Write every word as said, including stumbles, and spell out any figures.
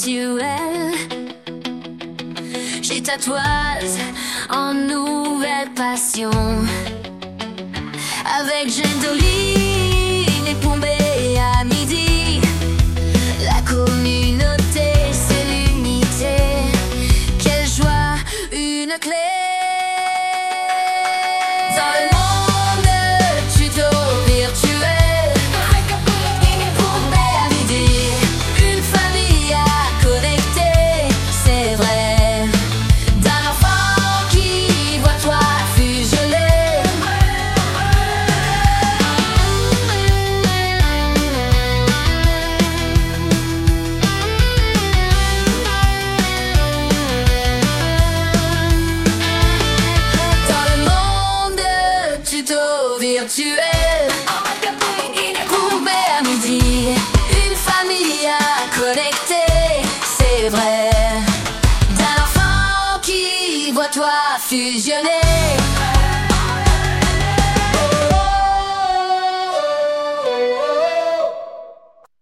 virtuel. J'ai tatouage en nouvelle passion. Avec Gendoline et Pombé à midi. La communauté, c'est l'unité. Quelle joie, une clé. Dans le monde tuto virtuel. Pombé à midi. Une famille à connecter, c'est vrai. D'un enfant qui voit toi fusionner. Dans le monde tuto virtuel. Pombé à midi. Une famille à connecter, c'est vrai. D'un enfant qui voit toi fusionner.